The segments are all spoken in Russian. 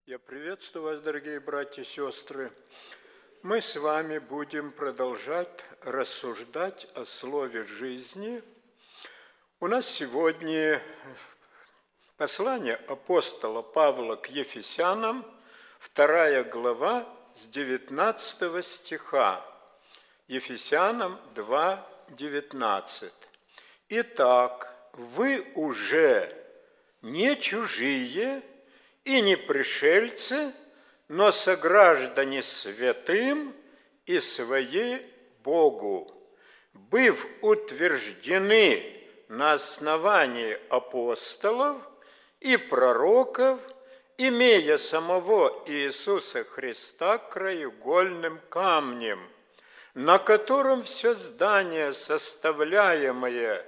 Я приветствую вас, дорогие братья и сестры. Мы с вами будем продолжать рассуждать о слове жизни. У нас сегодня послание апостола Павла к Ефесянам, 2 глава с 19 стиха. Ефесянам 2:19. Итак, вы уже не чужие и не пришельцы, но сограждане святым и свои Богу, быв утверждены на основании апостолов и пророков, имея самого Иисуса Христа краеугольным камнем, на котором все здание, составляемое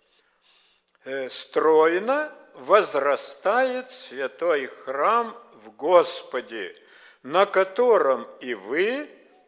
стройно, возрастает святой храм в Господе, на котором и вы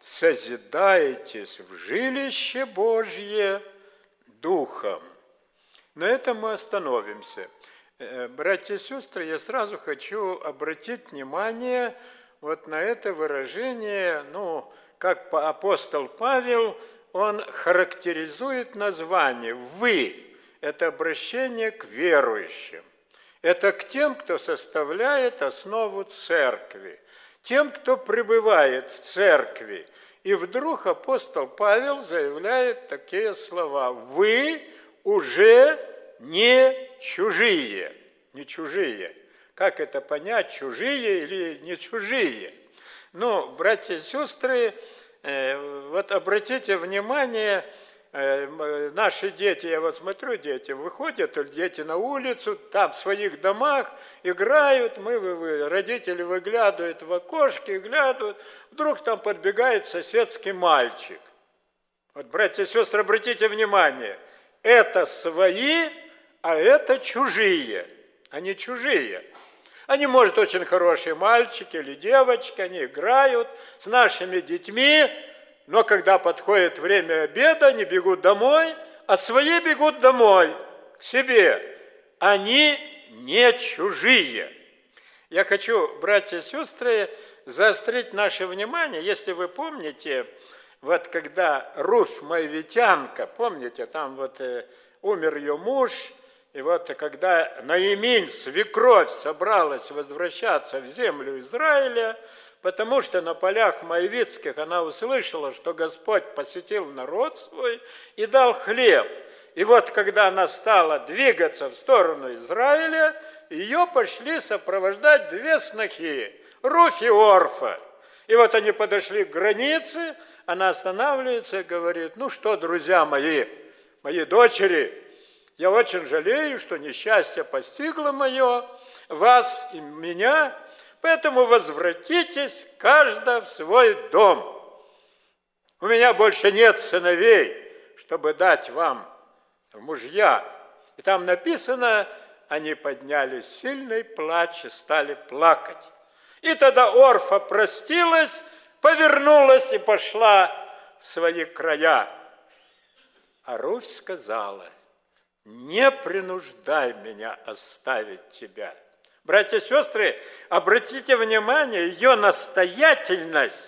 созидаетесь в жилище Божье Духом. На этом мы остановимся. Братья и сестры, я сразу хочу обратить внимание вот на это выражение, как апостол Павел, он характеризует название «вы». Это обращение к верующим. Это к тем, кто составляет основу церкви, тем, кто пребывает в церкви. И вдруг апостол Павел заявляет такие слова: «Вы уже не чужие». Не чужие. Как это понять, чужие или не чужие? Братья и сестры, вот обратите внимание, наши дети, я вот смотрю, дети выходят, дети на улицу, там в своих домах играют, родители выглядывают в окошки, глядывают, вдруг там подбегает соседский мальчик. Вот, братья и сестры, обратите внимание, это свои, а это чужие, они чужие. Они, может, очень хорошие мальчики или девочки, они играют с нашими детьми, но когда подходит время обеда, они бегут домой, а свои бегут домой, к себе. Они не чужие. Я хочу, братья и сестры, заострить наше внимание, если вы помните, вот когда Руфь Моавитянка, помните, там вот умер ее муж, и вот когда Наиминь, свекровь, собралась возвращаться в землю Израиля, потому что на полях моавитских она услышала, что Господь посетил народ свой и дал хлеб. И вот когда она стала двигаться в сторону Израиля, ее пошли сопровождать две снохи, Руфь и Орфа. И вот они подошли к границе, она останавливается и говорит: что, друзья мои дочери, я очень жалею, что несчастье постигло вас и меня, поэтому возвратитесь каждый в свой дом. У меня больше нет сыновей, чтобы дать вам мужья. И там написано, они подняли сильный плач и стали плакать. И тогда Орфа простилась, повернулась и пошла в свои края. А Руфь сказала: не принуждай меня оставить тебя. Братья и сестры, обратите внимание, ее настоятельность.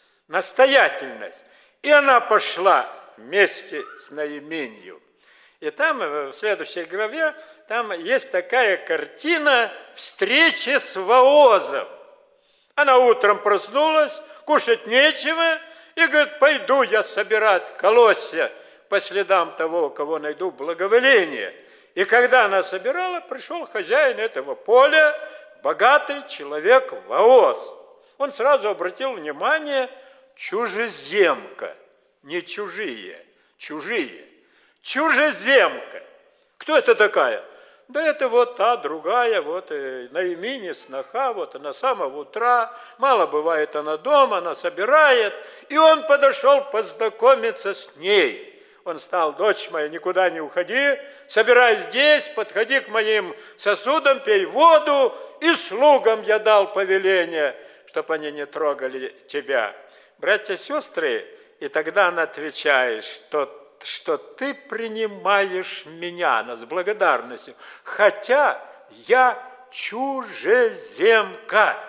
И она пошла вместе с Наиминью. И там, в следующей главе, там есть такая картина встречи с Воозом. Она утром проснулась, кушать нечего, и говорит: пойду я собирать колосья по следам того, кого найду, благоволение. И когда она собирала, пришел хозяин этого поля, богатый человек Вооз. Он сразу обратил внимание: чужеземка, не чужие, чужие. Чужеземка. Кто это такая? Да это вот та другая, вот Наиминь, сноха, вот она с самого утра, мало бывает она дома, она собирает. И он подошел познакомиться с ней. Он стал: дочь моя, никуда не уходи, собирай здесь, подходи к моим сосудам, пей воду, и слугам я дал повеление, чтобы они не трогали тебя. Братья и сестры, и тогда она отвечает, что ты принимаешь меня, она с благодарностью, хотя я чужеземка.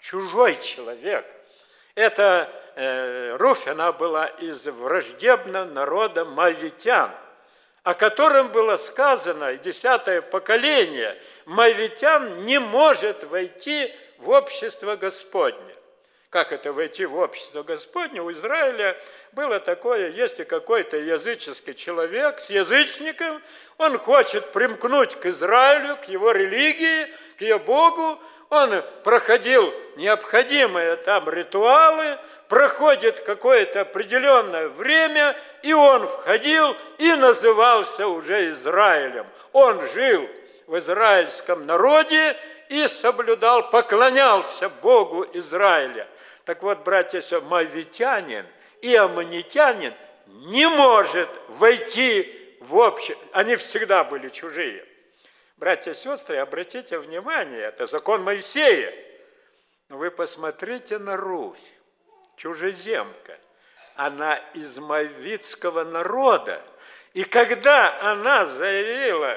чужой человек. Эта Руфь, она была из враждебного народа моавитян, о котором было сказано, и 10-е поколение моавитян не может войти в общество Господне. Как это войти в общество Господне? У Израиля было такое, если какой-то языческий человек с язычником, он хочет примкнуть к Израилю, к его религии, к ее Богу, он проходил необходимые там ритуалы, проходит какое-то определенное время, и он входил и назывался уже Израилем. Он жил в израильском народе и соблюдал, поклонялся Богу Израиля. Так вот, братья и сестры, моавитянин и аммонитянин не может войти в общество. Они всегда были чужие. Братья и сестры, обратите внимание, это закон Моисея. Вы посмотрите на Руфь, чужеземка. Она из моавитского народа. И когда она заявила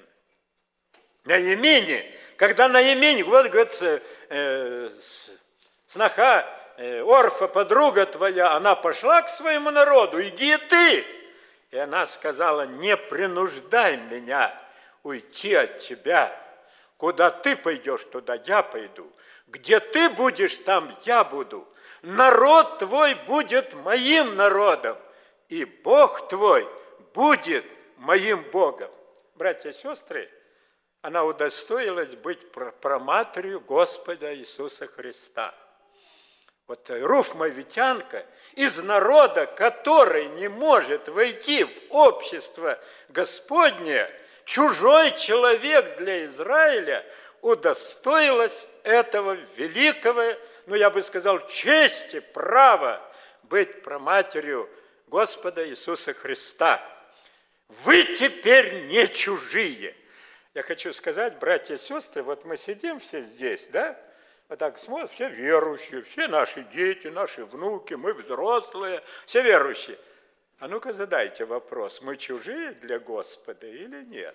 Наамини, когда Наамини, вот, говорит, сноха Орфа, подруга твоя, она пошла к своему народу, иди ты. И она сказала, не принуждай меня уйти от тебя. Куда ты пойдешь, туда я пойду. Где ты будешь, там я буду. Народ твой будет моим народом, и Бог твой будет моим Богом. Братья и сестры, она удостоилась быть праматерью Господа Иисуса Христа. Вот Руфь моавитянка из народа, который не может войти в общество Господне, чужой человек для Израиля, удостоилась этого великого, я бы сказал, чести, права быть праматерью Господа Иисуса Христа. Вы теперь не чужие. Я хочу сказать, братья и сестры, вот мы сидим все здесь, да? Вот так смотрим, все верующие, все наши дети, наши внуки, мы взрослые, все верующие. А ну-ка задайте вопрос, мы чужие для Господа или нет?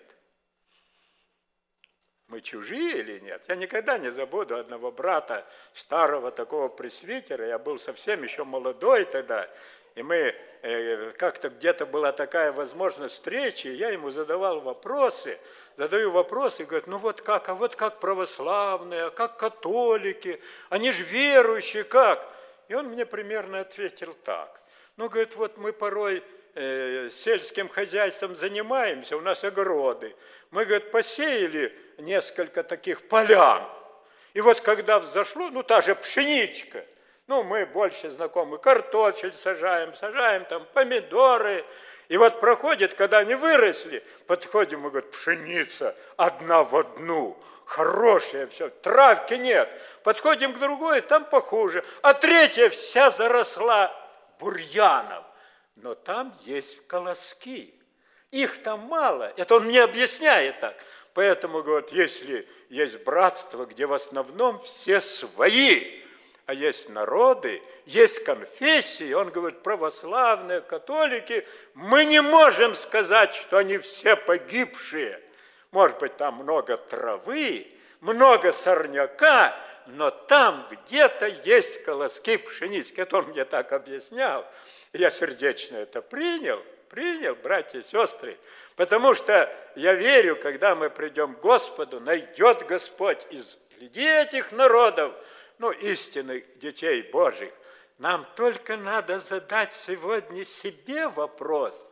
Мы чужие или нет? Я никогда не забуду одного брата, старого такого пресвитера, я был совсем еще молодой тогда, и мы как-то где-то была такая возможность встречи, я ему задавал вопросы, задаю вопросы, и говорит, ну вот как православные, а как католики, они же верующие, как? И он мне примерно ответил так. Ну, говорит, вот мы порой сельским хозяйством занимаемся, у нас огороды. Мы, говорит, посеяли несколько таких полян. И вот когда взошло, та же пшеничка, мы больше знакомы, картофель сажаем там помидоры. И вот проходит, когда они выросли, подходим и говорит, пшеница одна в одну, хорошая все, травки нет. Подходим к другой, там похуже, а третья вся заросла бурьяном. Но там есть колоски, их там мало, это он мне объясняет так. Поэтому, говорит, если есть братство, где в основном все свои, а есть народы, есть конфессии, он говорит, православные, католики, мы не можем сказать, что они все погибшие. Может быть, там много травы, много сорняка, но там где-то есть колоски пшеницы. Это он мне так объяснял. И я сердечно это принял, братья и сестры, потому что я верю, когда мы придем к Господу, найдет Господь из людей этих народов, истинных детей Божьих. Нам только надо задать сегодня себе вопрос,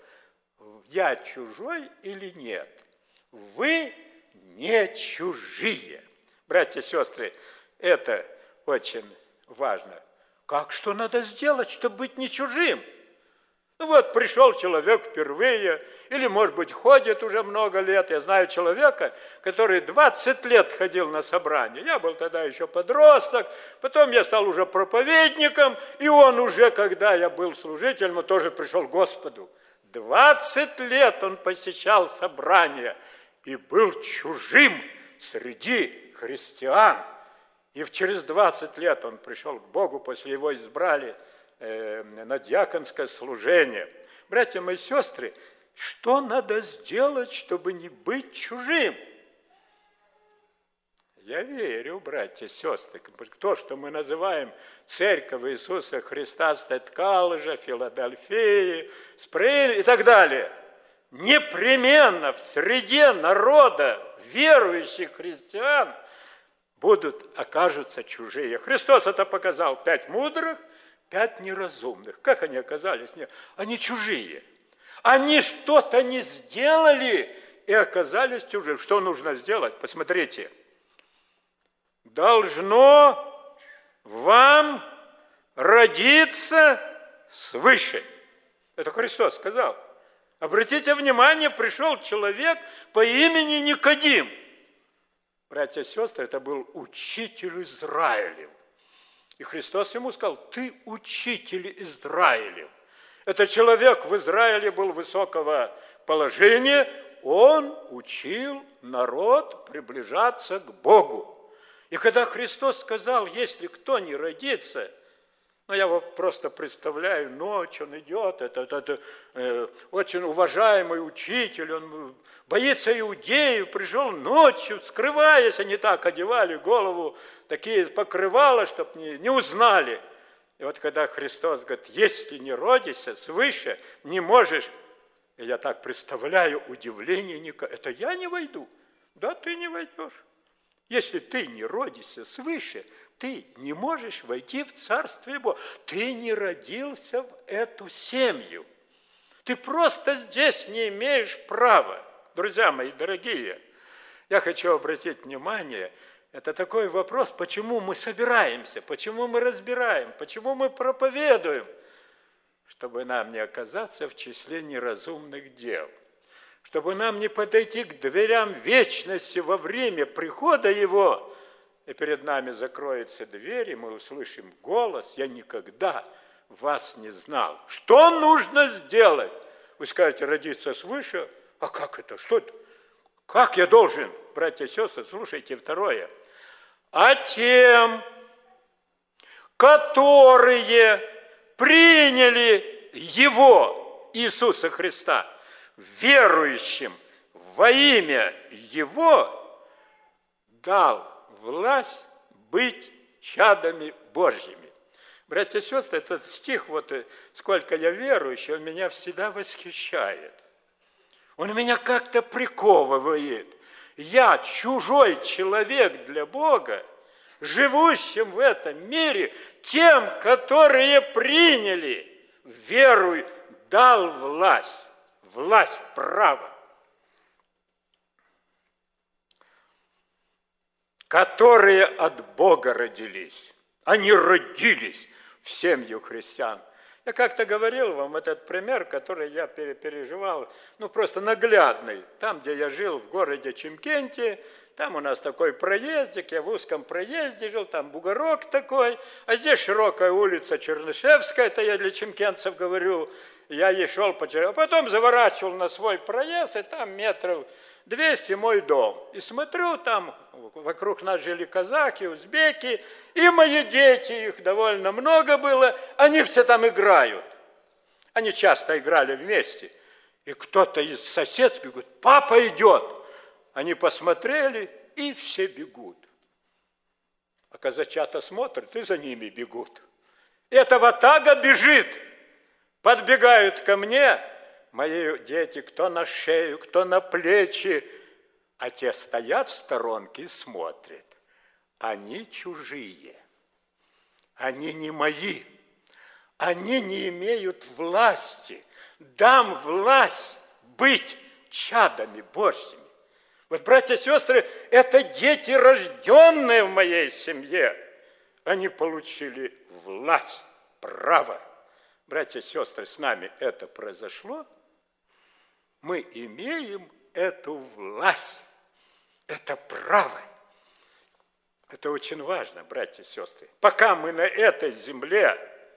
я чужой или нет? Вы не чужие. Братья и сестры, это очень важно. Что надо сделать, чтобы быть не чужим? Вот пришел человек впервые, или, может быть, ходит уже много лет. Я знаю человека, который 20 лет ходил на собрание. Я был тогда еще подросток, потом я стал уже проповедником, и он уже, когда я был служителем, он тоже пришел к Господу. 20 лет он посещал собрания и был чужим среди христиан. И через 20 лет он пришел к Богу, после его избрали на диаконское служение. Братья мои сестры, что надо сделать, чтобы не быть чужим? Я верю, братья и сестры, то, что мы называем Церковь Иисуса Христа Стеткалжа, Филадельфии, Спрей и так далее, непременно в среде народа верующих христиан окажутся чужие. Христос это показал: 5 мудрых, 5 неразумных. Как они оказались? Нет, они чужие. Они что-то не сделали и оказались чужими. Что нужно сделать? Посмотрите. Должно вам родиться свыше. Это Христос сказал. Обратите внимание, пришел человек по имени Никодим. Братья и сестры, это был учитель Израилев. И Христос ему сказал: ты учитель Израилев. Этот человек в Израиле был высокого положения, он учил народ приближаться к Богу. И когда Христос сказал: если кто не родится, я его просто представляю, ночь он идет, это очень уважаемый учитель, он боится иудеев, пришел ночью, скрываясь, они так одевали голову, такие покрывала, чтобы не узнали. И вот когда Христос говорит: если не родишься свыше, не можешь, и я так представляю удивление Никодима: это я не войду? Да, ты не войдешь. Если ты не родишься свыше, ты не можешь войти в Царствие Божие. Ты не родился в эту семью. Ты просто здесь не имеешь права. Друзья мои дорогие, я хочу обратить внимание, это такой вопрос, почему мы собираемся, почему мы разбираем, почему мы проповедуем, чтобы нам не оказаться в числе неразумных дел. Чтобы нам не подойти к дверям вечности во время прихода Его, и перед нами закроется дверь, и мы услышим голос: я никогда вас не знал. Что нужно сделать? Вы скажете: родиться свыше? А как это? Что это? Как я должен? Братья и сестры, слушайте второе. А тем, которые приняли Его, Иисуса Христа, верующим во имя Его, дал власть быть чадами Божьими. Братья и сестры, этот стих, сколько я верующий, он меня всегда восхищает. Он меня как-то приковывает. Я чужой человек для Бога, живущим в этом мире, тем, которые приняли веру, дал власть, право, которые от Бога родились. Они родились в семью христиан. Я как-то говорил вам этот пример, который я переживал, просто наглядный. Там, где я жил, в городе Чимкенте, там у нас такой проездик, я в узком проезде жил, там бугорок такой, а здесь широкая улица Чернышевская, это я для чимкенцев говорю. Я ей шел по черепу, а потом заворачивал на свой проезд, и там метров 200 мой дом. И смотрю, там вокруг нас жили казаки, узбеки, и мои дети, их довольно много было, они все там играют. Они часто играли вместе. И кто-то из соседских говорит: папа идет. Они посмотрели, и все бегут. А казачата смотрят, и за ними бегут. Эта ватага бежит. Подбегают ко мне мои дети, кто на шею, кто на плечи, а те стоят в сторонке и смотрят. Они чужие, они не мои, они не имеют власти. Дам власть быть чадами Божьими. Вот, братья и сестры, это дети, рожденные в моей семье. Они получили власть, право. Братья и сестры, с нами это произошло. Мы имеем эту власть, это право. Это очень важно, братья и сестры. Пока мы на этой земле,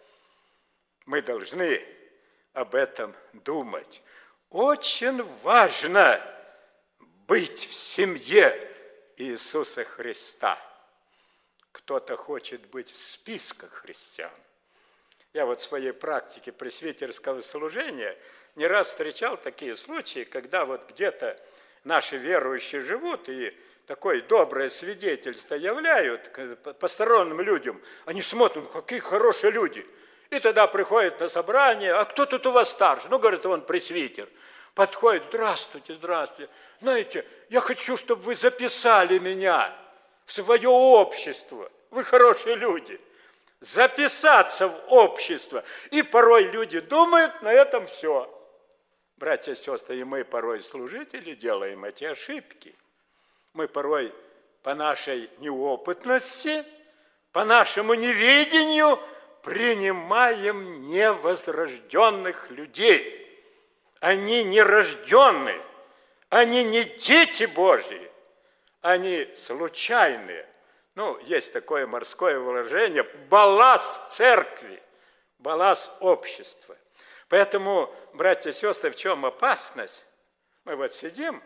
мы должны об этом думать. Очень важно быть в семье Иисуса Христа. Кто-то хочет быть в списках христиан. Я в своей практике пресвитерского служения не раз встречал такие случаи, когда где-то наши верующие живут, и такое доброе свидетельство являют посторонним людям, они смотрят, какие хорошие люди. И тогда приходят на собрание, а кто тут у вас старше? Ну, говорит, он пресвитер. Подходит, здравствуйте, здравствуйте. Знаете, я хочу, чтобы вы записали меня в свое общество. Вы хорошие люди. Записаться в общество. И порой люди думают, на этом все. Братья и сестры, и мы порой, служители, делаем эти ошибки. Мы порой по нашей неопытности, по нашему неведению принимаем невозрожденных людей. Они нерожденные, они не дети Божьи, они случайные. Ну, есть такое морское выражение – балласт церкви, балласт общества. Поэтому, братья и сестры, в чем опасность? Мы вот сидим,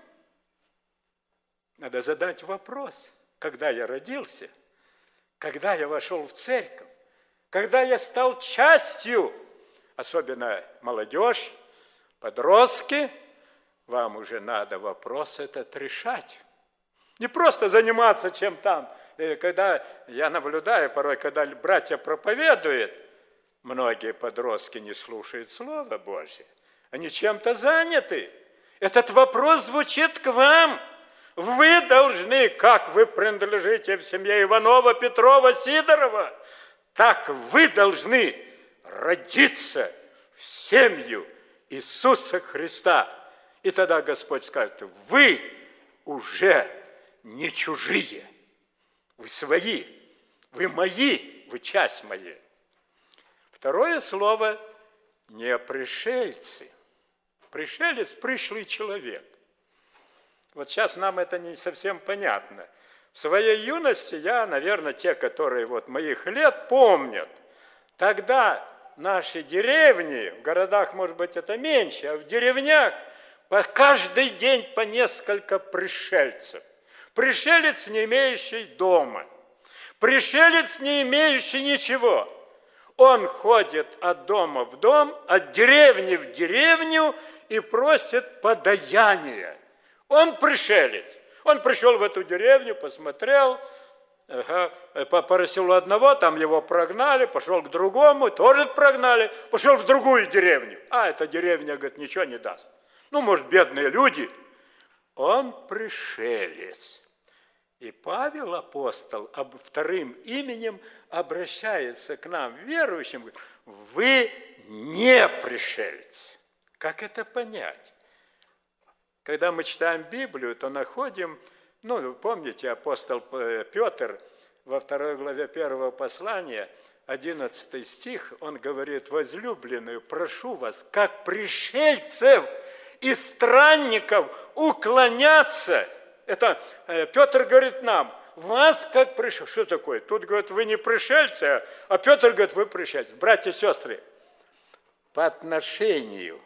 надо задать вопрос, когда я родился, когда я вошел в церковь, когда я стал частью, особенно молодежь, подростки, вам уже надо вопрос этот решать. Не просто заниматься чем там. Когда я наблюдаю порой, когда братья проповедуют, многие подростки не слушают Слово Божье. Они чем-то заняты. Этот вопрос звучит к вам. Вы должны, как вы принадлежите в семье Иванова, Петрова, Сидорова, так вы должны родиться в семью Иисуса Христа. И тогда Господь скажет, вы уже не чужие, вы свои, вы мои, вы часть моей. Второе слово – не пришельцы. Пришелец – пришлый человек. Вот сейчас нам это не совсем понятно. В своей юности я, наверное, те, которые вот моих лет помнят, тогда наши деревни, в городах, может быть, это меньше, а в деревнях каждый день по несколько пришельцев. Пришелец, не имеющий дома. Пришелец, не имеющий ничего. Он ходит от дома в дом, от деревни в деревню и просит подаяния. Он пришелец. Он пришел в эту деревню, посмотрел, попросил у одного, там его прогнали, пошел к другому, тоже прогнали, пошел в другую деревню. А эта деревня, говорит, ничего не даст. Ну, может, бедные люди. Он пришелец. И Павел, апостол, вторым именем обращается к нам, верующим, говорит, вы не пришельцы. Как это понять? Когда мы читаем Библию, то находим, ну, помните, апостол Петр во 2 главе 1 послания, 11 стих, он говорит, возлюбленную, прошу вас, как пришельцев и странников уклоняться. Это Петр говорит нам, вас как пришельцев. Что такое? Тут, говорит, вы не пришельцы, а Петр говорит, вы пришельцы. Братья и сестры, по отношению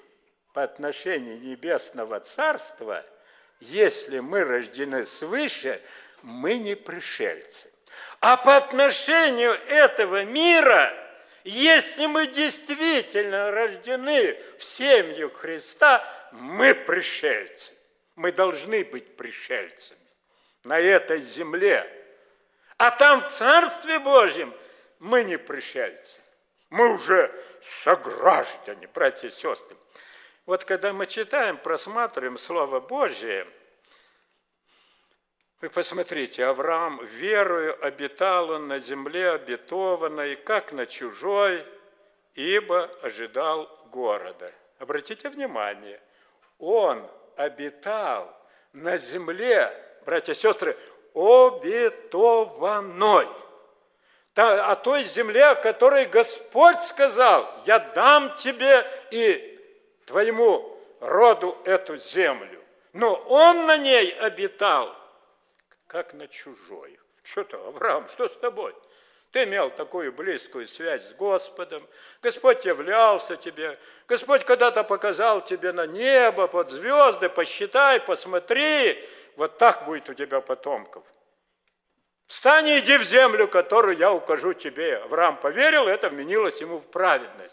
Небесного Царства, если мы рождены свыше, мы не пришельцы. А по отношению этого мира, если мы действительно рождены в семью Христа, мы пришельцы. Мы должны быть пришельцами на этой земле. А там в Царстве Божьем мы не пришельцы. Мы уже сограждане, братья и сестры. Вот когда мы читаем, просматриваем Слово Божие, вы посмотрите, Авраам верою обитал он на земле обетованной, как на чужой, ибо ожидал города. Обратите внимание, он обитал на земле, братья и сестры, обетованной. О той земле, о которой Господь сказал, я дам тебе и твоему роду эту землю. Но он на ней обитал, как на чужой. Что-то, Авраам, что с тобой? Ты имел такую близкую связь с Господом, Господь являлся тебе, Господь когда-то показал тебе на небо, под звезды, посчитай, посмотри, вот так будет у тебя потомков. Встань и иди в землю, которую я укажу тебе. Авраам поверил, это вменилось ему в праведность.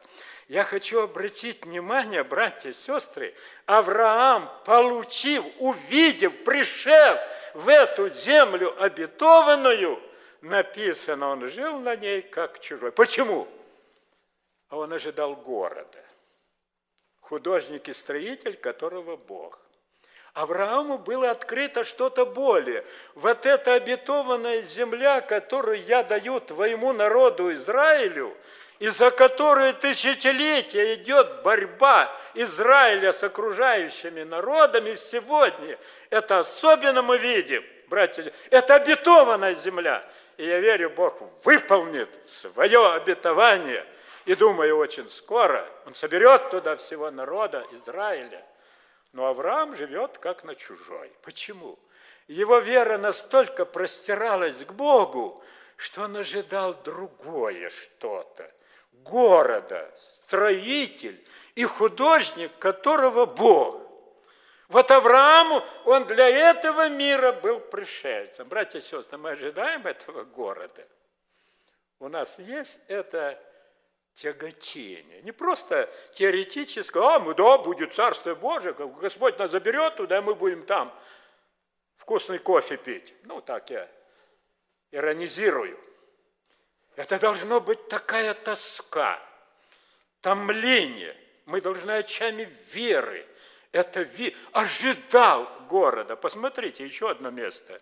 Я хочу обратить внимание, братья и сестры, Авраам, получив, увидев, пришел в эту землю обетованную, написано, он жил на ней как чужой. Почему? А он ожидал города, художник и строитель, которого Бог. Аврааму было открыто что-то более. Вот эта обетованная земля, которую я даю твоему народу Израилю, и за которую тысячелетия идет борьба Израиля с окружающими народами сегодня, это особенно мы видим, братья, это обетованная земля. И я верю, Бог выполнит свое обетование. И думаю, очень скоро он соберет туда всего народа Израиля. Но Авраам живет как на чужой. Почему? Его вера настолько простиралась к Богу, что он ожидал другое что-то. Города, строитель и художник, которого Бог. Вот Аврааму, он для этого мира был пришельцем. Братья и сестры, мы ожидаем этого города. У нас есть это тяготение. Не просто теоретическое, да, будет Царствие Божие, Господь нас заберет туда, и мы будем там вкусный кофе пить. Ну, так я иронизирую. Это должно быть такая тоска, томление. Мы должны очами веры. Это ожидал города. Посмотрите, еще одно место.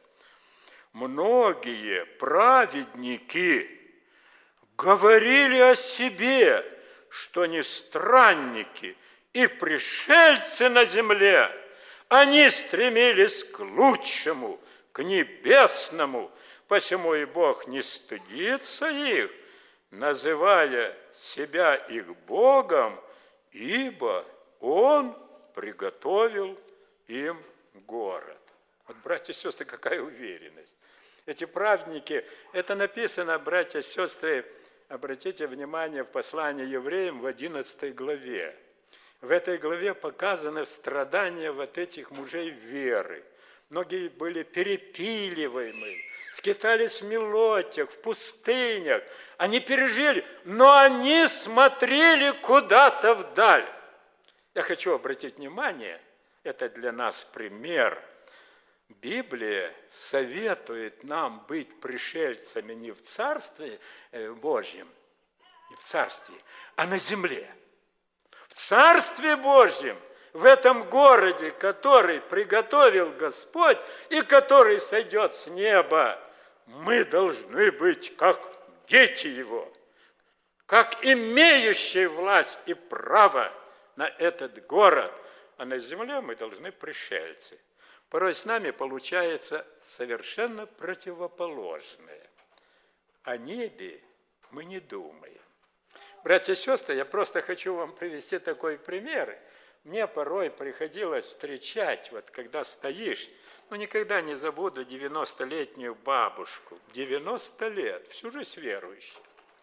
Многие праведники говорили о себе, что не странники и пришельцы на земле. Они стремились к лучшему, к небесному. Посему и Бог не стыдится их, называя себя их Богом, ибо Он приготовил им город. Вот, братья и сестры, какая уверенность. Эти праведники, это написано, братья и сестры, обратите внимание, в послании евреям в 11 главе. В этой главе показаны страдания вот этих мужей веры. Многие были перепиливаемы, скитались в мелотях, в пустынях. Они пережили, но они смотрели куда-то вдаль. Я хочу обратить внимание, это для нас пример. Библия советует нам быть пришельцами не в Царстве Божьем, не в Царстве, а на земле. В Царстве Божьем, в этом городе, который приготовил Господь и который сойдет с неба, мы должны быть как дети Его, как имеющие власть и право на этот город, а на земле мы должны пришельцы. Порой с нами получается совершенно противоположное. О небе мы не думаем. Братья и сестры, я просто хочу вам привести такой пример. Мне порой приходилось встречать, вот когда стоишь, никогда не забуду 90-летнюю бабушку, 90 лет, всю жизнь верующая.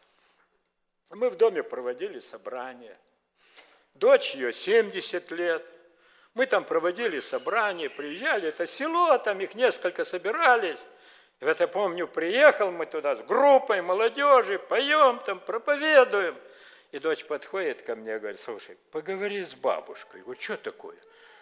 Мы в доме проводили собрания. Дочь ее 70 лет. Мы там проводили собрания, приезжали, это село, там их несколько собирались. И вот я помню, приехал мы туда с группой молодежи, поем там, проповедуем. И дочь подходит ко мне и говорит: слушай, поговори с бабушкой. Я говорю: что такое?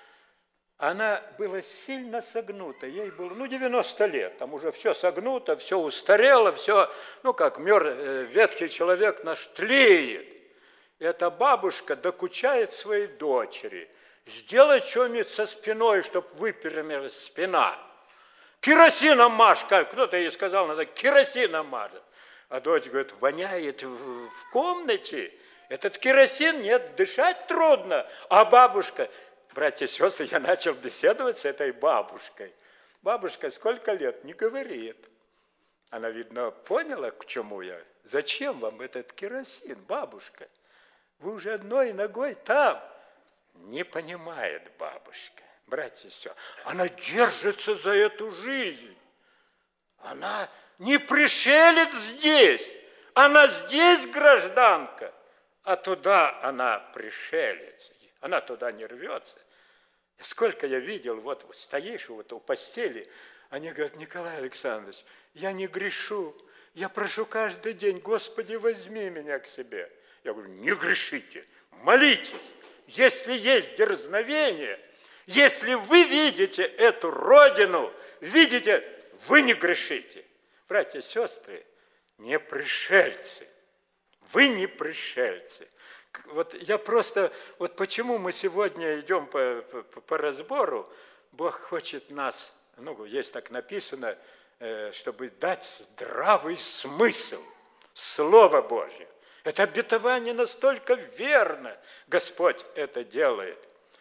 Она была сильно согнута, ей было 90 лет, там уже все согнуто, все устарело, все, как ветхий человек наш тлеет. И эта бабушка докучает своей дочери: сделай что-нибудь со спиной, чтобы выпрямилась спина. Керосином мажь, кто-то ей сказал, надо керосином мажать. А дочь говорит: воняет в комнате, этот керосин, нет, дышать трудно. А бабушка, братья и сестры, я начал беседовать с этой бабушкой. Бабушка сколько лет? Не говорит. Она, видно, поняла, к чему я. Зачем вам этот керосин, бабушка? Вы уже одной ногой там. Не понимает бабушка, братья и сестры. Она держится за эту жизнь. Она не пришелец здесь. Она здесь гражданка, а туда она пришелец. Она туда не рвется. И сколько я видел, вот стоишь вот у постели, они говорят: Николай Александрович, я не грешу, я прошу каждый день: Господи, возьми меня к себе. Я говорю, не грешите, молитесь. Если есть дерзновение, если вы видите эту родину, видите, вы не грешите. Братья и сестры, не пришельцы. Вы не пришельцы. Вот я просто, вот почему мы сегодня идем по разбору, Бог хочет нас, ну, есть так написано, чтобы дать здравый смысл, Слово Божье. Это обетование настолько верно, Господь это делает.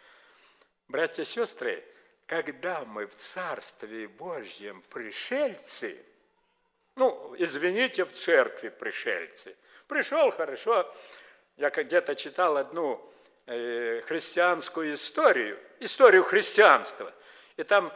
Братья и сестры, когда мы в Царстве Божьем пришельцы, ну, извините, в церкви пришельцы, пришел хорошо, я где-то читал одну христианскую историю христианства, и там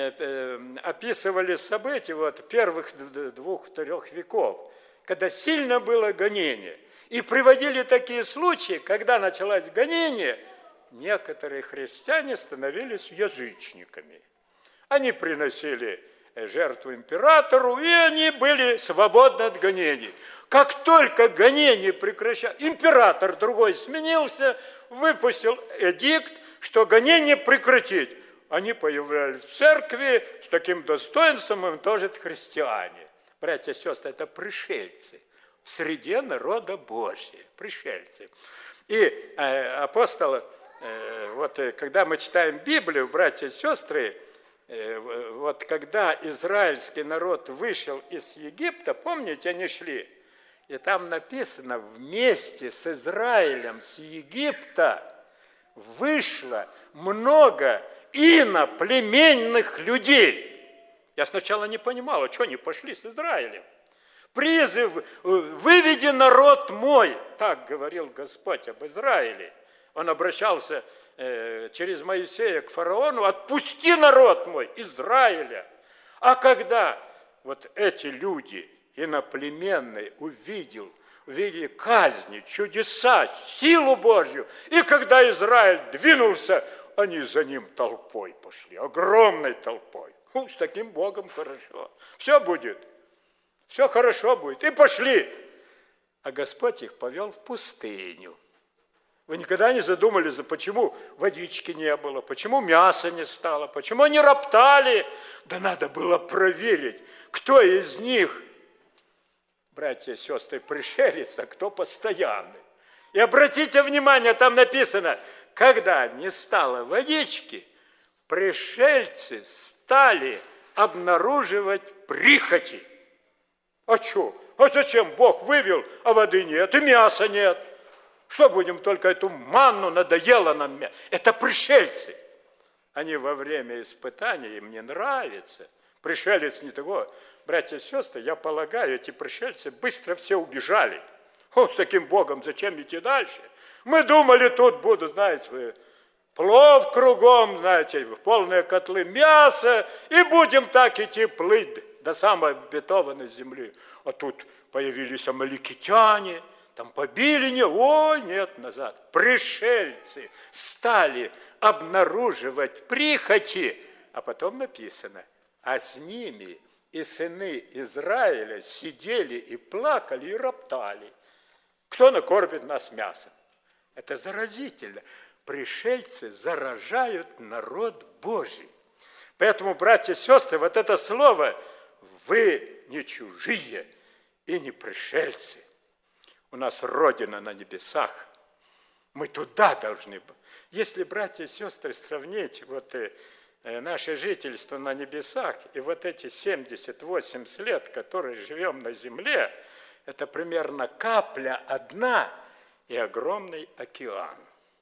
описывали события вот, первых 2-3 веков, когда сильно было гонение. И приводили такие случаи, когда началось гонение, некоторые христиане становились язычниками. Они приносили жертву императору, и они были свободны от гонений. Как только гонения прекращались, император другой сменился, выпустил эдикт, что гонение прекратить. Они появлялись в церкви с таким достоинством, им тоже христиане. Братья и сестры, это пришельцы в среде народа Божия, пришельцы. И апостол, вот когда мы читаем Библию, братья и сестры, вот когда израильский народ вышел из Египта, помните, они шли, и там написано, вместе с Израилем, с Египта вышло много иноплеменных людей. Я сначала не понимал, а что они пошли с Израилем? Призыв «Выведи народ мой», так говорил Господь об Израиле. Он обращался через Моисея к фараону, «Отпусти народ мой, Израиля». А когда вот эти люди иноплеменные увидели казни, чудеса, силу Божью, и когда Израиль двинулся, они за ним толпой пошли, огромной толпой. С таким Богом хорошо. Все будет. Все хорошо будет. И пошли. А Господь их повел в пустыню. Вы никогда не задумались, почему водички не было, почему мяса не стало, почему они роптали? Да надо было проверить, кто из них, братья и сестры, пришелец, а кто постоянный. И обратите внимание, там написано, когда не стало водички, пришельцы стали обнаруживать прихоти. А что? А зачем Бог вывел, а воды нет, и мяса нет? Что будем только эту манну, надоело нам мясо? Это пришельцы. Они во время испытания, им не нравится. Пришелец не того. Братья и сестры, я полагаю, эти пришельцы быстро все убежали. С таким Богом зачем идти дальше? Мы думали, тут будут, знаете, плов кругом, знаете, полные котлы мяса, и будем так идти плыть до самой обетованной земли. А тут появились амаликитяне, там побили, нет, назад. Пришельцы стали обнаруживать прихоти, а потом написано, а с ними и сыны Израиля сидели и плакали, и роптали. Кто накормит нас мясом? Это заразительно. Пришельцы заражают народ Божий. Поэтому, братья и сестры, вот это слово «вы не чужие и не пришельцы». У нас Родина на небесах. Мы туда должны быть. Если, братья и сестры, сравнить вот наше жительство на небесах и вот эти 70-80 лет, которые живем на земле, это примерно капля одна и огромный океан.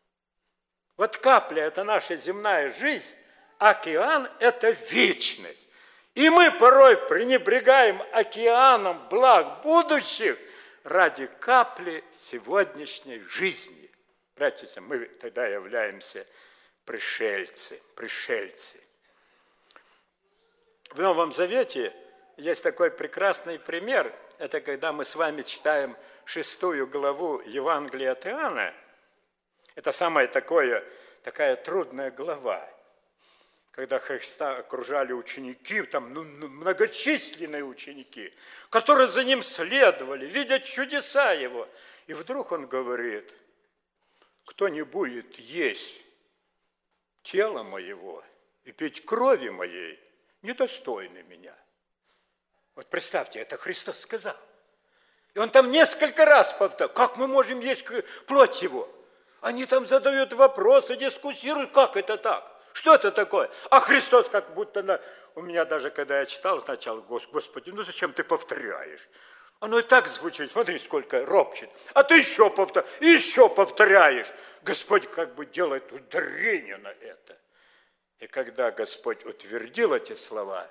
Вот капля – это наша земная жизнь, океан – это вечность. И мы порой пренебрегаем океаном благ будущих ради капли сегодняшней жизни. Братья, мы тогда являемся пришельцы. В Новом Завете есть такой прекрасный пример. Это когда мы с вами читаем 6 главу Евангелия от Иоанна. Это самая такая трудная глава, когда Христа окружали ученики, там многочисленные ученики, которые за ним следовали, видят чудеса его. И вдруг он говорит: кто не будет есть тела моего и пить крови моей, недостойный меня. Вот представьте, это Христос сказал. И он там несколько раз повторял: как мы можем есть плоть его? Они там задают вопросы, дискуссируют, как это так? Что это такое? А Христос как будто у меня даже, когда я читал сначала: Господи, ну зачем ты повторяешь? Оно и так звучит, смотри, сколько ропчет. А ты еще повторяешь. Господь как бы делает ударение на это. И когда Господь утвердил эти слова,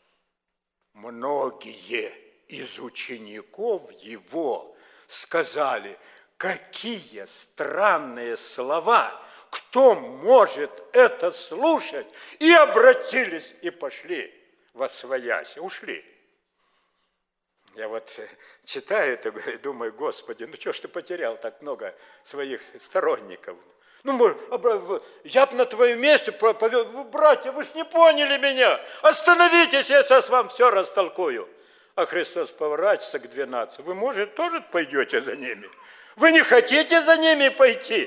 многие из учеников его сказали: какие странные слова, кто может это слушать? И обратились, и пошли восвоясь, ушли. Я вот читаю это и думаю: Господи, ну что ж ты потерял так много своих сторонников? Ну, я бы на твоем месте повел: братья, вы ж не поняли меня, остановитесь, я сейчас вам все растолкую. А Христос поворачивается к 12: вы, может, тоже пойдете за ними? Вы не хотите за ними пойти?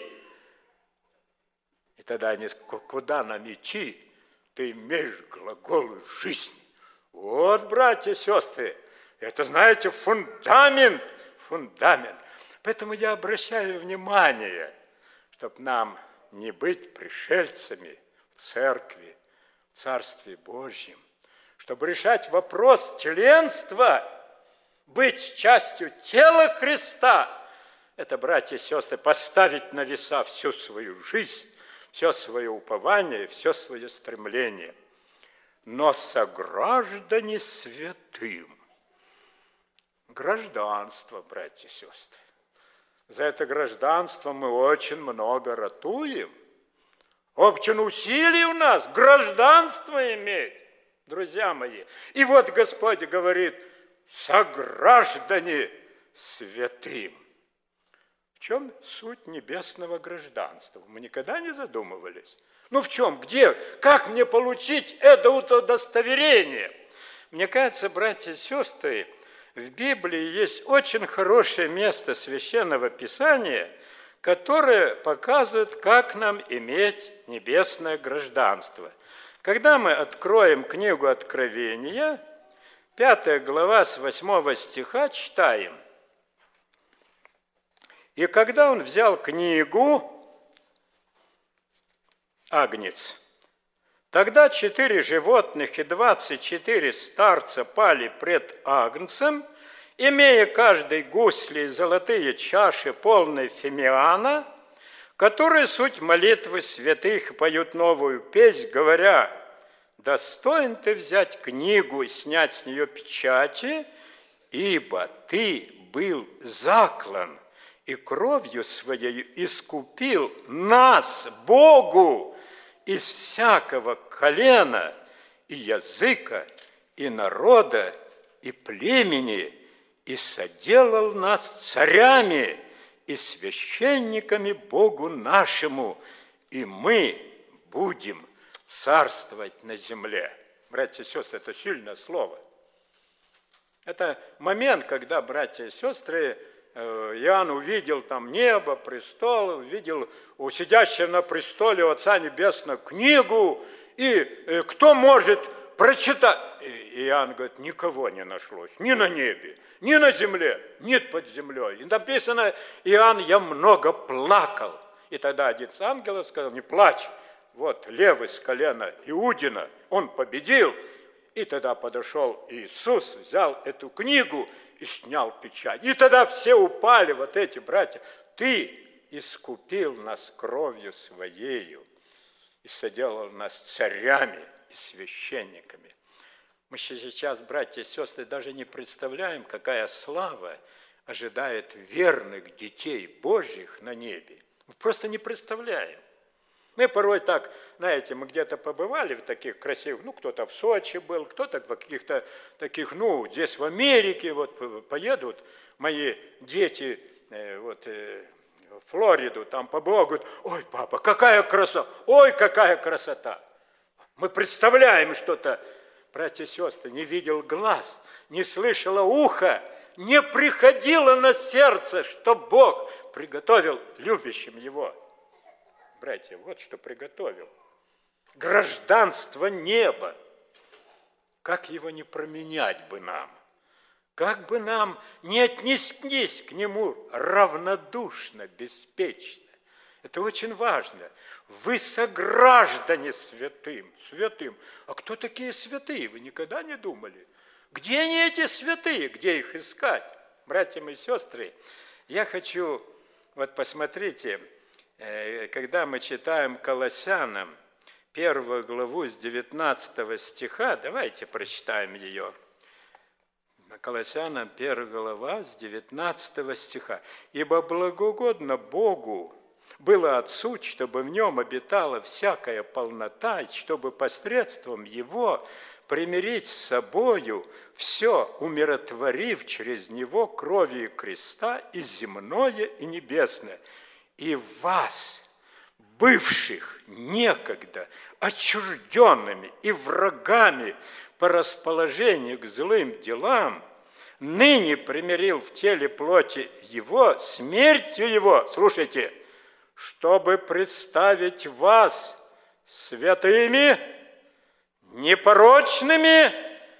И тогда они: куда нам идти? Ты имеешь глаголы жизни. Вот, братья и сестры, это, знаете, фундамент. Поэтому я обращаю внимание, чтобы нам не быть пришельцами в церкви, в Царстве Божьем, чтобы решать вопрос членства, быть частью тела Христа. Это, братья и сестры, поставить на веса всю свою жизнь, все свое упование, все свое стремление. Но сограждане святым. Гражданство, братья и сестры. За это гражданство мы очень много ратуем. Очень усилий у нас гражданство иметь, друзья мои. И вот Господь говорит: сограждане святым. В чем суть небесного гражданства? Мы никогда не задумывались? Ну в чем, где, как мне получить это удостоверение? Мне кажется, братья и сестры, в Библии есть очень хорошее место Священного Писания, которое показывает, как нам иметь небесное гражданство. Когда мы откроем книгу Откровения, 5 глава с 8 стиха, читаем: «И когда он взял книгу, Агнец, тогда 4 животных и 24 старца пали пред Агнцем, имея каждый гусли и золотые чаши, полные фимиана, которые суть молитвы святых, поют новую песнь, говоря: достоин ты взять книгу и снять с нее печати, ибо ты был заклан и кровью своей искупил нас, Богу, из всякого колена и языка, и народа, и племени, и соделал нас царями и священниками Богу нашему, и мы будем царствовать на земле». Братья и сестры, это сильное слово. Это момент, когда, братья и сестры, Иоанн увидел там небо, престол, увидел у сидящего на престоле Отца Небесного книгу, и кто может прочитать? Иоанн говорит: никого не нашлось, ни на небе, ни на земле, ни под землей. И написано: Иоанн, я много плакал. И тогда один из ангелов сказал: не плачь, вот лев из колена Иудина, он победил. И тогда подошел Иисус, взял эту книгу и снял печать. И тогда все упали, вот эти братья: ты искупил нас кровью своею и соделал нас царями и священниками. Мы сейчас, братья и сестры, даже не представляем, какая слава ожидает верных детей Божьих на небе. Мы просто не представляем. Мы порой так, знаете, мы где-то побывали в таких красивых, кто-то в Сочи был, кто-то в каких-то таких, здесь в Америке, вот поедут мои дети в Флориду, там побывают, говорят: ой, папа, какая красота, ой, какая красота. Мы представляем что-то, братья и сестры, не видел глаз, не слышало ухо, не приходило на сердце, что Бог приготовил любящим его. Братья, вот что приготовил. Гражданство неба. Как его не променять бы нам? Как бы нам не отнестись к нему равнодушно, беспечно? Это очень важно. Вы сограждане святым. А кто такие святые? Вы никогда не думали? Где они, эти святые? Где их искать? Братья и сестры, я хочу, вот посмотрите, когда мы читаем Колоссянам, 1 главу с 19 стиха, давайте прочитаем ее. Колоссянам 1 глава с 19 стиха. «Ибо благоугодно Богу было Отцу, чтобы в нем обитала всякая полнота, и чтобы посредством Его примирить с собою все, умиротворив через Него кровью креста и земное, и небесное, и вас, бывших некогда отчужденными и врагами по расположению к злым делам, ныне примирил в теле плоти Его, смертью Его, слушайте, чтобы представить вас святыми, непорочными,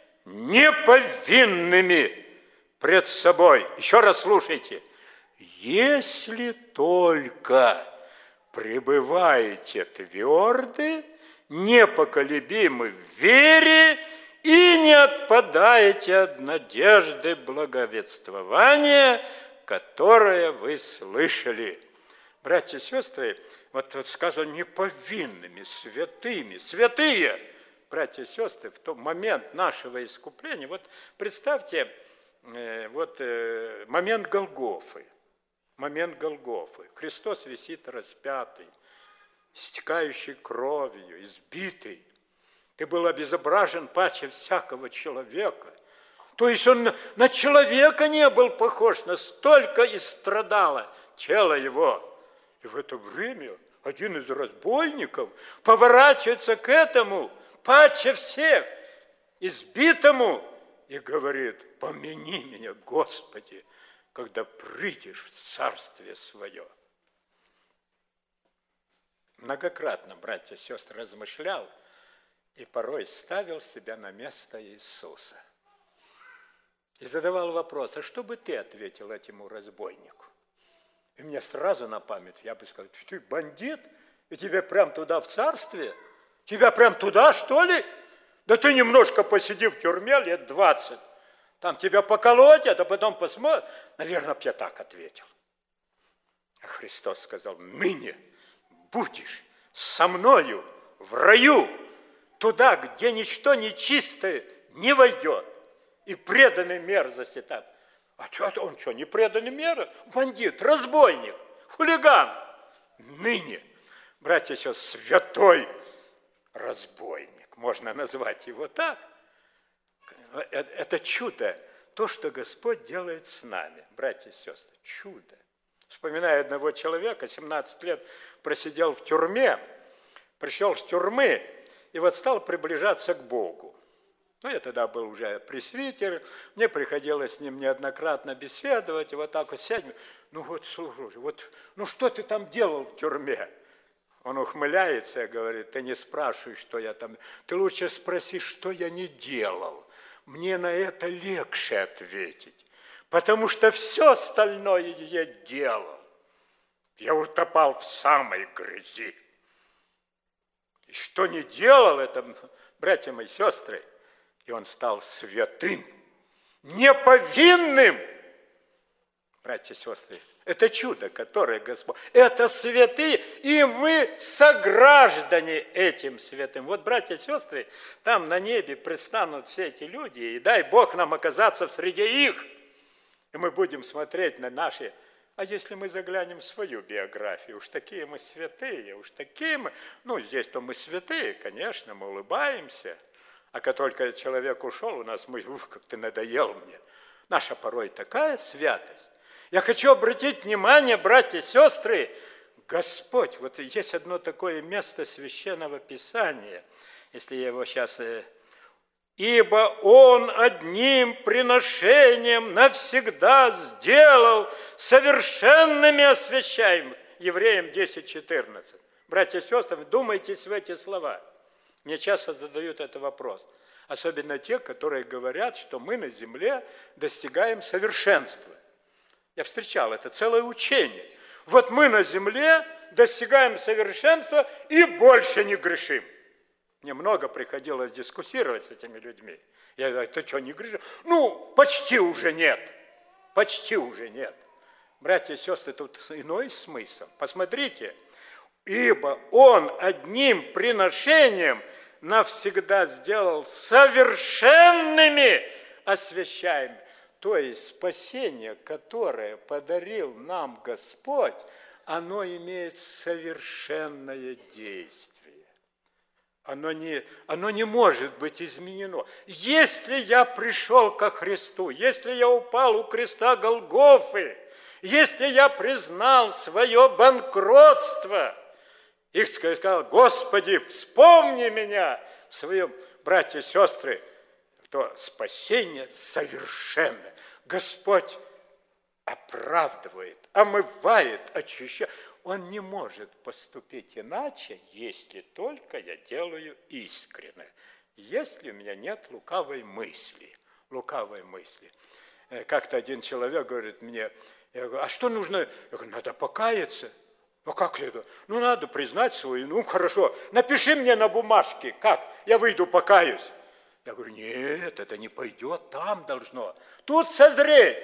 неповинными пред собой. Еще раз слушайте. Если только пребываете тверды, непоколебимы в вере и не отпадаете от надежды благовествования, которое вы слышали. Братья и сестры, вот сказано неповинными, святыми. Святые, братья и сестры, в тот момент нашего искупления, вот представьте, момент Голгофы. Момент Голгофы. Христос висит распятый, истекающий кровью, избитый. Ты был обезображен паче всякого человека. То есть он на человека не был похож, настолько истрадало тело его. И в это время один из разбойников поворачивается к этому, паче всех, избитому, и говорит: помяни меня, Господи, когда придешь в царствие свое. Многократно, братья и сестры, размышлял и порой ставил себя на место Иисуса. И задавал вопрос: а что бы ты ответил этому разбойнику? И мне сразу на память, я бы сказал: ты бандит, и тебе прям туда в царствие? Тебя прям туда, что ли? Да ты немножко посиди в тюрьме лет 20. Там тебя поколотят, а потом посмотрят. Наверное, б я так ответил. А Христос сказал: ныне будешь со мною в раю, туда, где ничто нечистое не войдет, и преданный мерзости там. А что он что, не преданный меры? Бандит, разбойник, хулиган. Ныне, братья, сейчас святой разбойник, можно назвать его так. Это чудо, то, что Господь делает с нами, братья и сестры, чудо. Вспоминаю одного человека, 17 лет просидел в тюрьме, пришел с тюрьмы и вот стал приближаться к Богу. Ну, я тогда был уже пресвитер, мне приходилось с ним неоднократно беседовать, и вот так вот сядем. Ну вот, слушай, ну что ты там делал в тюрьме? Он ухмыляется и говорит: ты не спрашивай, что я там, ты лучше спроси, что я не делал. Мне на это легче ответить, потому что все остальное я делал. Я утопал в самой грязи. И что не делал, это, братья мои сестры, и он стал святым, неповинным. Братья и сестры, это чудо, которое Господь, это святые, и мы сограждане этим святым. Вот, братья и сестры, там на небе предстанут все эти люди, и дай Бог нам оказаться среди их. И мы будем смотреть на наши, а если мы заглянем в свою биографию, уж такие мы святые, уж такие мы, ну, здесь-то мы святые, конечно, мы улыбаемся, а как только человек ушел, у нас мы, уж как ты надоел мне. Наша порой такая святость. Я хочу обратить внимание, братья и сестры, Господь, вот есть одно такое место Священного Писания, если я его сейчас ибо Он одним приношением навсегда сделал совершенными освящаемых. Евреям 10:14. Братья и сестры, вдумайтесь в эти слова. Мне часто задают этот вопрос. Особенно те, которые говорят, что мы на земле достигаем совершенства. Я встречал это целое учение. Вот мы на земле достигаем совершенства и больше не грешим. Мне много приходилось дискуссировать с этими людьми. Я говорю, ты что, не грешишь? Ну, почти уже нет. Почти уже нет. Братья и сестры, тут иной смысл. Посмотрите. Ибо Он одним приношением навсегда сделал совершенными освящаемыми. То есть спасение, которое подарил нам Господь, оно имеет совершенное действие. Оно не может быть изменено. Если я пришел ко Христу, если я упал у креста Голгофы, если я признал свое банкротство и сказал, Господи, вспомни меня в своем, братья и сестры, то спасение совершенное. Господь оправдывает, омывает, очищает. Он не может поступить иначе, если только я делаю искренне. Если у меня нет лукавой мысли. Лукавой мысли. Как-то один человек говорит мне, я говорю, а что нужно? Я говорю, надо покаяться. А как это? Ну, надо признать свою. Ну, хорошо, напиши мне на бумажке, как я выйду покаюсь. Я говорю, нет, это не пойдет, там должно. Тут созреть,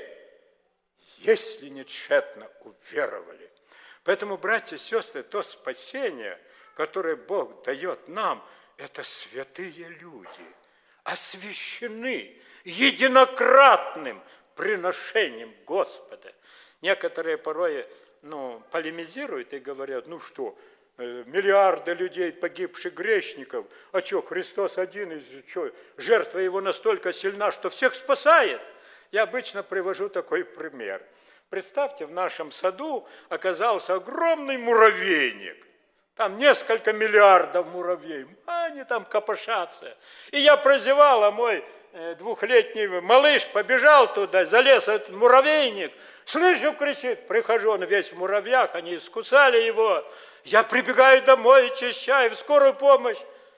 если не тщетно уверовали. Поэтому, братья и сестры, то спасение, которое Бог дает нам, это святые люди, освящены единократным приношением Господа. Некоторые порой полемизируют и говорят, ну что, миллиарды людей, погибших грешников, а что, Христос один, жертва Его настолько сильна, что всех спасает. Я обычно привожу такой пример. Представьте, в нашем саду оказался огромный муравейник. Там несколько миллиардов муравьев, они там копошатся. И я прозевал, а мой двухлетний малыш побежал туда, залез в этот муравейник. Слышу, кричит, прихожу, он весь в муравьях, они искусали его. Я прибегаю домой, очищаю, в скорую помощь.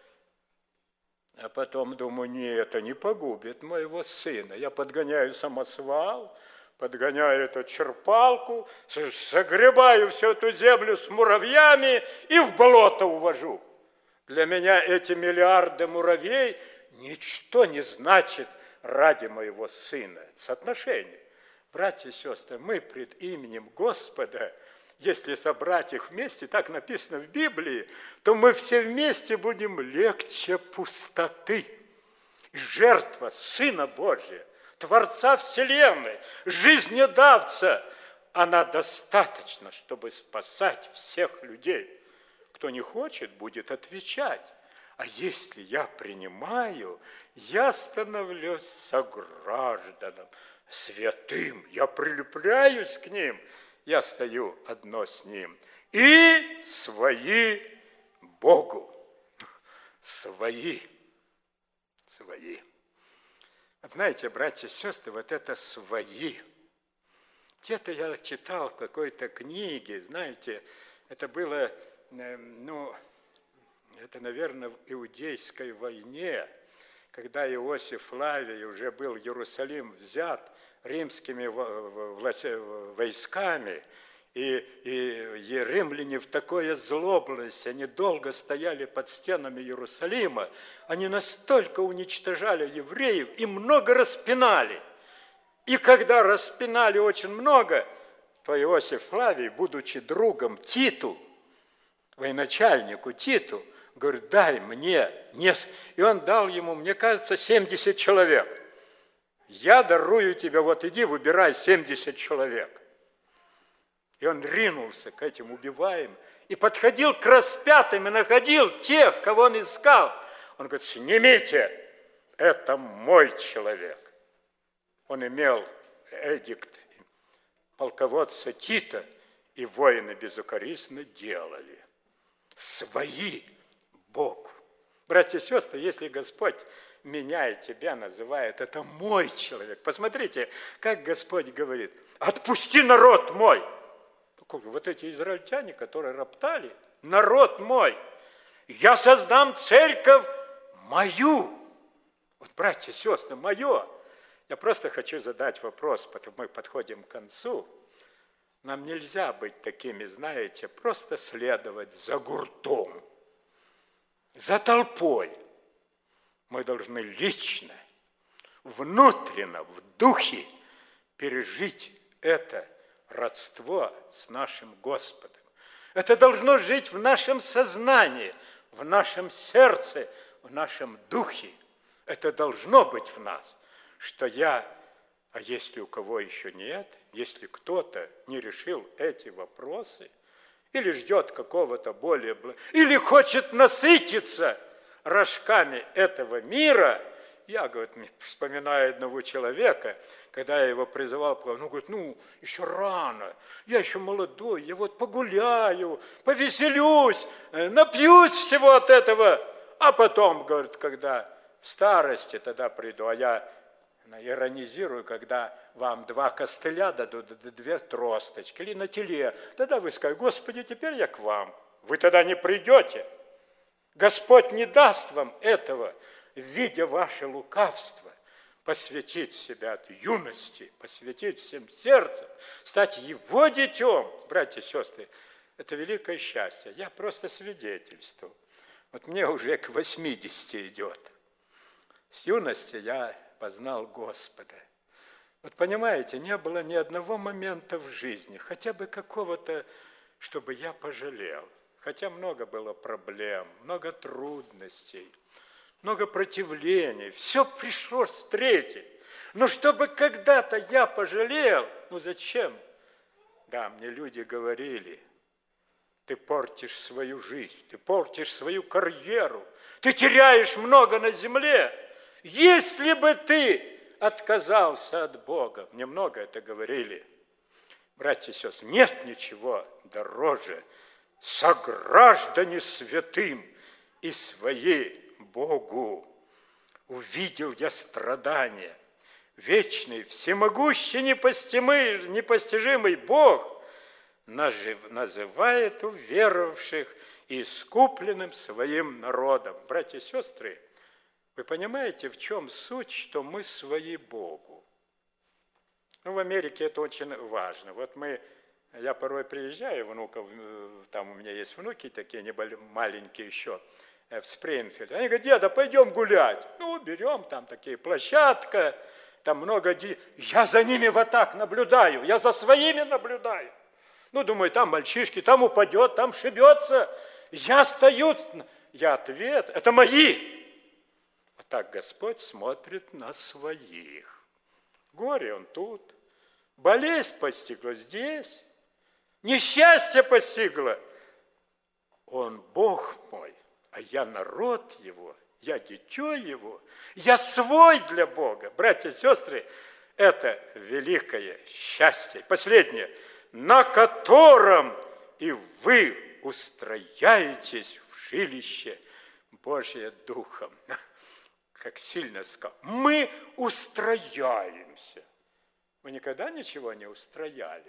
А потом думаю, нет, это не погубит моего сына. Я подгоняю самосвал, подгоняю эту черпалку, загребаю всю эту землю с муравьями и в болото увожу. Для меня эти миллиарды муравей ничто не значит ради моего сына. Соотношение. Братья и сестры, мы пред именем Господа, если собрать их вместе, так написано в Библии, то мы все вместе будем легче пустоты. И жертва Сына Божия, Творца Вселенной, жизнедавца, она достаточна, чтобы спасать всех людей. Кто не хочет, будет отвечать. А если я принимаю, я становлюсь согражданом, святым, я прилепляюсь к ним, я стою одно с ним. И свои Богу. Свои. Знаете, братья и сестры, вот это свои. Где-то я читал в какой-то книге, знаете, это было, это, наверное, в Иудейской войне, когда Иосиф Флавий уже был Иерусалим взят римскими войсками, и римляне в такое злобность, они долго стояли под стенами Иерусалима, они настолько уничтожали евреев и много распинали. И когда распинали очень много, то Иосиф Флавий, будучи другом Титу, военачальнику Титу, говорит, дай мне. И он дал ему, мне кажется, 70 человек. Я дарую тебе, вот иди, выбирай 70 человек. И он ринулся к этим убиваемым и подходил к распятым и находил тех, кого он искал. Он говорит, снимите, это мой человек. Он имел эдикт полководца Тита, и воины безукоризненно делали. Свои Богу. Братья и сестры, если Господь меня и тебя называет, это мой человек. Посмотрите, как Господь говорит, отпусти народ мой. Вот эти израильтяне, которые роптали, народ мой, я создам церковь мою. Вот, братья и сестры, мое. Я просто хочу задать вопрос, потому мы подходим к концу. Нам нельзя быть такими, знаете, просто следовать за гуртом, за толпой. Мы должны лично, внутренно, в духе пережить это родство с нашим Господом. Это должно жить в нашем сознании, в нашем сердце, в нашем духе. Это должно быть в нас, что а если у кого еще нет, если кто-то не решил эти вопросы, или ждет какого-то более, или хочет насытиться рожками этого мира, я, говорит, вспоминаю одного человека, когда я его призывал, говорит, еще рано, я еще молодой, я вот погуляю, повеселюсь, напьюсь всего от этого, а потом, говорит, когда в старости тогда приду, а я иронизирую, когда вам 2 костыля дадут, 2 тросточки, или на теле, тогда вы скажете, Господи, теперь я к вам. Вы тогда не придете. Господь не даст вам этого, видя ваше лукавство, посвятить себя от юности, посвятить всем сердцем, стать Его детем. Братья и сестры, это великое счастье. Я просто свидетельствую. Вот мне уже к 80 идет. С юности я познал Господа. Вот понимаете, не было ни одного момента в жизни, хотя бы какого-то, чтобы я пожалел. Хотя много было проблем, много трудностей, много противлений. Все пришлось встретить. Но чтобы когда-то я пожалел, зачем? Да, мне люди говорили, ты портишь свою жизнь, ты портишь свою карьеру, ты теряешь много на земле. Если бы ты отказался от Бога, мне много это говорили, братья и сестры, нет ничего дороже сограждане святым и своей Богу. Увидел я страдания, вечный, всемогущий, непостижимый Бог называет уверовавших и искупленным своим народом. Братья и сестры, вы понимаете, в чем суть, что мы свои Богу? В Америке это очень важно. Вот я порой приезжаю, внуков, там у меня есть внуки такие маленькие еще, в Спрингфилд. Они говорят, деда, пойдем гулять. Берем, там такие площадка, там много. Я за ними вот так наблюдаю, я за своими наблюдаю. Думаю, там мальчишки, там упадет, там шибется. Я стою, я ответ, это мои. А так Господь смотрит на своих. Горе он тут, болезнь постигла здесь, несчастье постигло. Он Бог мой, а я народ Его, я дитё Его, я свой для Бога. Братья и сестры, это великое счастье. Последнее, на котором и вы устрояетесь в жилище Божие Духом. Как сильно сказал, мы устрояемся. Вы никогда ничего не устрояли?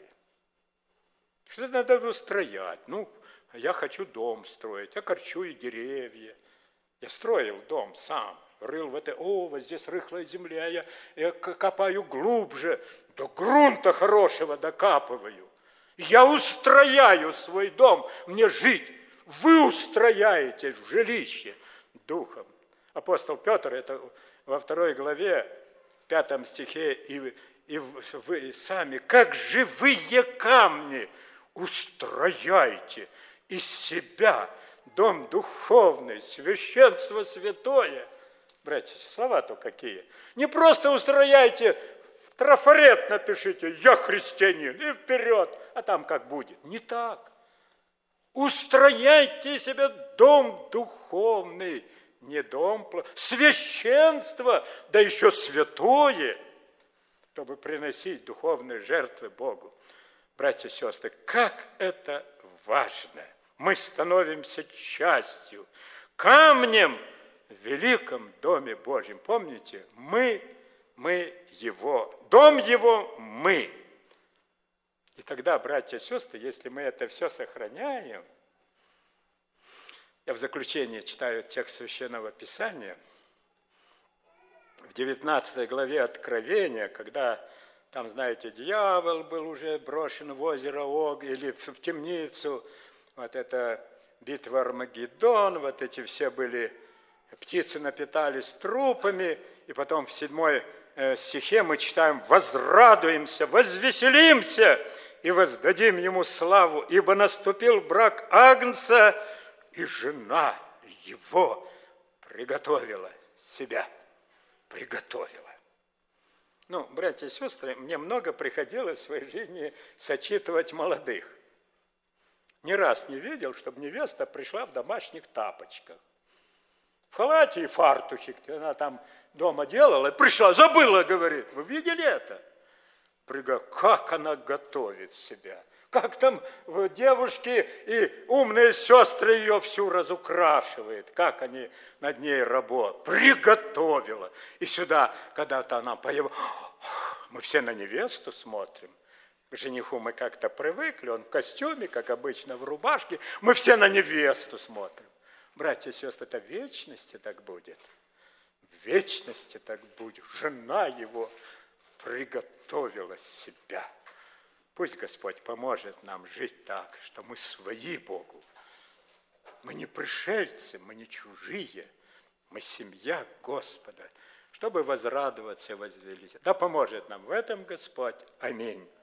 Что надо устроять? Я хочу дом строить, я корчую деревья. Я строил дом сам, рыл вот здесь рыхлая земля, я копаю глубже, до грунта хорошего докапываю. Я устрояю свой дом, мне жить. Вы устрояетесь в жилище Духом. Апостол Петр, это во 2 главе, 5 стихе, и вы сами, как живые камни, устрояйте из себя дом духовный, священство святое. Братья, слова-то какие. Не просто устрояйте, трафарет напишите, я христианин, и вперед, а там как будет. Не так. Устрояйте себе дом духовный, не дом, священство, да еще святое, чтобы приносить духовные жертвы Богу. Братья и сестры, как это важно! Мы становимся частью, камнем в великом Доме Божьем. Помните, мы Его, дом Его мы. И тогда, братья и сестры, если мы это все сохраняем, я в заключение читаю текст Священного Писания, в 19 главе Откровения, когда там, знаете, дьявол был уже брошен в озеро Ог или в темницу, вот это битва Армагеддон, вот эти все были, птицы напитались трупами, и потом в 7 стихе мы читаем: «Возрадуемся, возвеселимся и воздадим Ему славу, ибо наступил брак Агнца, и жена Его приготовила себя». Приготовила. Ну, братья и сестры, мне много приходилось в своей жизни сочитывать молодых. Ни раз не видел, чтобы невеста пришла в домашних тапочках. В халате и фартухе, где она там дома делала, и пришла, забыла, говорит. Вы видели это? Как она готовит себя. Как там девушки и умные сестры ее всю разукрашивают. Как они над ней работают. Приготовила. И сюда, когда-то она появилась, мы все на невесту смотрим. К жениху мы как-то привыкли, он в костюме, как обычно, в рубашке. Мы все на невесту смотрим. Братья и сестры, это в вечности так будет. В вечности так будет. Жена его приготовила себя. Пусть Господь поможет нам жить так, что мы свои Богу. Мы не пришельцы, мы не чужие. Мы семья Господа, чтобы возрадоваться и возвеличить. Да поможет нам в этом Господь. Аминь.